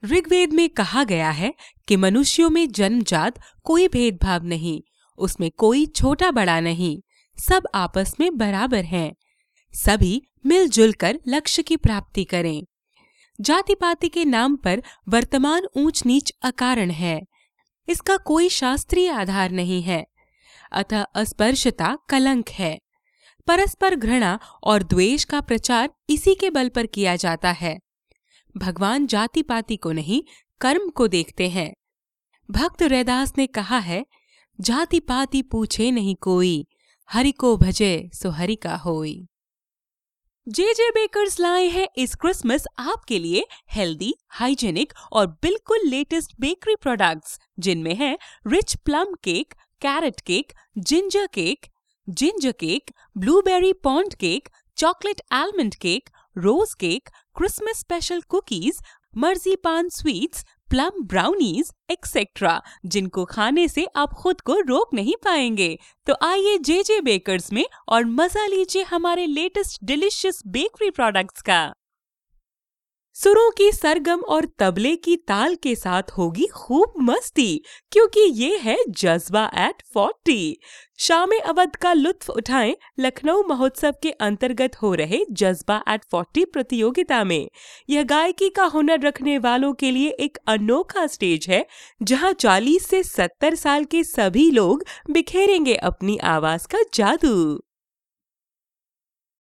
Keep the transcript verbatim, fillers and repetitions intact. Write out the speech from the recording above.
ऋग्वेद में कहा गया है कि मनुष्यों में जन्मजात कोई भेदभाव नहीं, उसमें कोई छोटा बड़ा नहीं, सब आपस में बराबर हैं। सभी मिलजुल कर लक्ष्य की प्राप्ति करें। जाति पाति के नाम पर वर्तमान ऊंच नीच अकारण है, इसका कोई शास्त्रीय आधार नहीं है। अतः अस्पृश्यता कलंक है। परस्पर घृणा और द्वेष का प्रचार इसी के बल पर किया जाता है। भगवान जाति पाति को नहीं, कर्म को देखते हैं। भक्त रैदास ने कहा है, जाति पाति पूछे नहीं कोई, हरि को भजे सो हरि का होई। जे जे बेकर्स लाए हैं इस क्रिसमस आपके लिए हेल्दी, हाइजेनिक और बिल्कुल लेटेस्ट बेकरी प्रोडक्ट्स, जिनमें है rich plum cake, carrot cake, ginger cake, ginger cake, blueberry pound cake, chocolate almond cake, rose cake, Christmas special cookies, marzipan sweets, plum brownies etcetera, जिनको खाने से आप खुद को रोक नहीं पाएंगे। तो आइए जे जे बेकर्स में और मजा लीजिए हमारे लेटेस्ट डिलिशियस बेकरी प्रोडक्ट्स का। सुरों की सरगम और तबले की ताल के साथ होगी खूब मस्ती, क्योंकि ये है जज्बा एट फोर्टी। शाम अवध का लुत्फ उठाएं लखनऊ महोत्सव के अंतर्गत हो रहे जज्बा एट फोर्टी प्रतियोगिता में। यह गायकी का हुनर रखने वालों के लिए एक अनोखा स्टेज है, जहां चालीस से सत्तर साल के सभी लोग बिखेरेंगे अपनी आवाज का जादू।